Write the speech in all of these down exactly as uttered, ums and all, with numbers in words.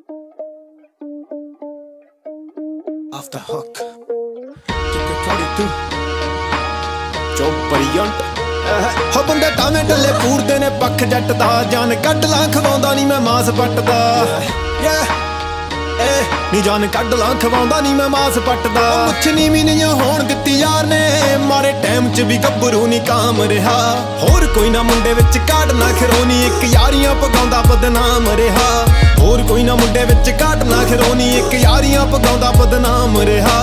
Off the hook. Keep it forty-two. ਚੋਪਰੀਅੰਟ ਹੋ ਬੰਦੇ ਟਾਵੇਂ ਢੱਲੇ ਪੂਰਦੇ ਨੇ ਪੱਖ ਜੱਟ ਦਾ ਜਾਨ ਕੱਢ ਲਾਂ ਖਵਾਉਂਦਾ ਨਹੀਂ ਮੈਂ ਮਾਸ ਪੱਟਦਾ ਏ ਨੀ ਜਾਨ ਕੱਢ ਲਾਂ ਖਵਾਉਂਦਾ ਨਹੀਂ ਮੈਂ ਮਾਸ ਪੱਟਦਾ ਮੁੱਛ ਨੀਵੀਂ ਨਹੀਂ ਹੋਣ ਦਿੱਤੀ ਯਾਰ ਨੇ ਮਾਰੇ ਟਾਈਮ 'ਚ ਵੀ ਗੱਭਰੂ ਨਹੀਂ ਕਾਮ ਰਿਹਾ ਹੋਰ ਕੋਈ ਨਾ ਮੁੰਡੇ ਵਿੱਚ ਕਾਢ ਨਾ ਖਰੋਣੀ ਇੱਕ ਯਾਰੀਆਂ ਪਗਾਉਂਦਾ ਬਦਨਾਮ ਰਿਹਾ ਹੋਰ ਕੋਈ ਨਾ ਮੁੰਡੇ ਵਿੱਚ ਕਾਢ ਨਾ ਖਰੋਣੀ ਇੱਕ ਯਾਰੀਆਂ ਪਗਾਉਂਦਾ ਬਦਨਾਮ ਰਿਹਾ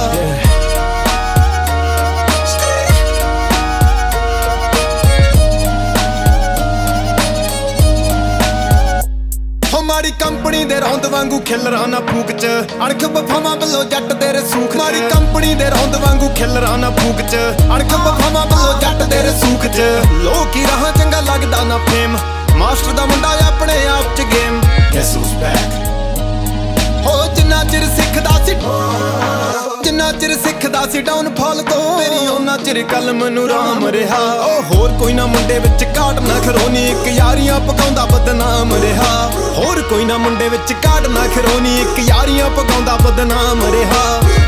ਮਾਰੀ ਕੰਪਨੀ ਦੇ ਰੌਂਦ ਵਾਂਗੂ ਖਿਲਰਾਂ ਨਾ ਫੂਕ ਚ ਅਣਖ ਬਫਾਵਾਂ ਵੱਲੋਂ ਜੱਟ ਦੇ ਰਸੂਖ ਮਾਰੀ ਕੰਪਨੀ ਦੇ ਰੌਂਦ ਵਾਂਗੂ ਖਿਲਰਾਂ ਨਾ ਫੂਕ ਚ ਅਣਖ ਬਫਾਵਾਂ ਵੱਲੋਂ ਜੱਟ ਦੇ ਰਸੂਖ ਚ ਲੋਕ ਹੀ ਰਾਹ ਚੰਗਾ ਲੱਗਦਾ ਨਾ ਫੇਮ ਮਾਸਟਰ ਦਾ ਮੁੰਡਾ ਆਪਣੇ ਆਪ ਚ ਗੇਮ ਗੈਸ ਹੂਜ਼ ਬੈਕ ਹੋ ਜਿੰਨਾ ਚਿਰ ਸਿੱਖਦਾ ਸੀ ਜਿੰਨਾ ਚਿਰ ਸਿੱਖਦਾ ਸੀ ਡਾਊਨਫਾਲ ਤੋਂ ਮੇਰੀ ਉਹਨਾਂ ਚਿਰ ਕਲਮ ਨੂੰ ਰਾਮ ਰਿਹਾ ਉਹ ਹੋਰ ਕੋਈ ਨਾ ਮੁੰਡੇ ਵਿੱਚ ਕਾਟ ਨਾ ਖਰੋਣੀ ਇੱਕ ਯਾਰੀਆਂ ਪਕਾਉਂਦਾ ਬਦਨਾਮ ਰਿਹਾ ਹੋਰ ਕੋਈ ਨਾ ਮੁੰਡੇ ਵਿੱਚ ਕਾਟ ਨਾ ਖਰੋਣੀ ਇੱਕ ਯਾਰੀਆਂ ਪਕਾਉਂਦਾ ਬਦਨਾਮ ਰਿਹਾ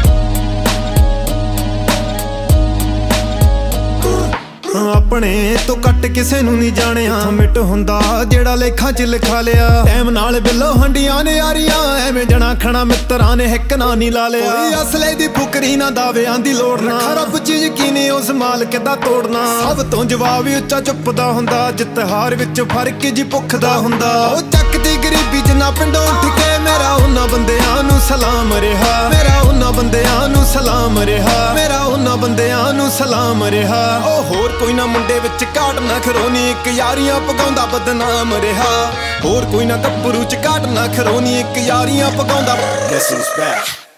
ਆਪਣੇ ਤੋਂ ਕੱਟ ਕਿਸੇ ਨੂੰ ਨਹੀਂ ਜਾਣਿਆ ਮਿੱਟ ਹੁੰਦਾ ਜਿਹੜਾ ਲੇਖਾਂ 'ਚ ਲਿਖਾ ਲਿਆ ਟਾਈਮ ਨਾਲ ਬਿੱਲੋ ਹੰਡੀਆਂ ਨੇ ਯਾਰੀਆਂ ਐਵੇਂ ਜਣਾ ਖਣਾ ਮਿੱਤਰਾਂ ਨੇ ਹਿੱਕ ਨਾ ਨਹੀਂ ਲਾ ਲਿਆ ਕੋਈ ਅਸਲੇ ਦੀ ਫੁਕਰੀ ਨਾ ਦਾਅਵਿਆਂ ਦੀ ਲੋੜ ਨਾ ਰੱਬ 'ਚ ਯਕੀਨੇ ਉਸ ਮਾਲਕ ਦਾ ਤੋੜਨਾ ਸਭ ਤੋਂ ਜਵਾਬ ਹੀ ਉੱਚਾ ਚੁੱਪਦਾ ਹੁੰਦਾ ਜਿੱਤ ਹਾਰ ਵਿੱਚ ਫਰਕ ਜੀ ਭੁੱਖ ਦਾ ਹੁੰਦਾ ਉਹ ਚੱਕਦੀ ਗਰੀਬੀ ਜਿੰਨਾ ਪਿੰਡੋਂ ਉੱਠ ਕੇ ਮੇਰਾ ਉਹਨਾਂ ਬੰਦਿਆਂ ਨੂੰ ਸਲਾਮ ਰਿਹਾ ਮੇਰਾ ਉਹਨਾਂ ਬੰਦਿਆਂ ਨੂੰ ਸਲਾਮ ਰਿਹਾ ਮੇਰਾ ਉਹਨਾਂ ਬੰਦਿਆਂ ਨੂੰ ਸਲਾਮ ਰਿਹਾ ਉਹ ਹੋਰ ਕੋਈ ਨਾ ਮੁੰਡੇ ਵਿੱਚ ਕਾਟ ਨਾ ਖਰੋਣੀ ਇੱਕ ਯਾਰੀਆਂ ਪਗਾਉਂਦਾ ਬਦਨਾਮ ਰਿਹਾ ਹੋਰ ਕੋਈ ਨਾ ਗੱਭਰੂ ਚ ਕਾਟ ਨਾ ਖਰੋਣੀ ਇੱਕ ਯਾਰੀਆਂ ਪਗਾਉਂਦਾ ਗੈਸ ਹੂਜ਼ ਬੈਕ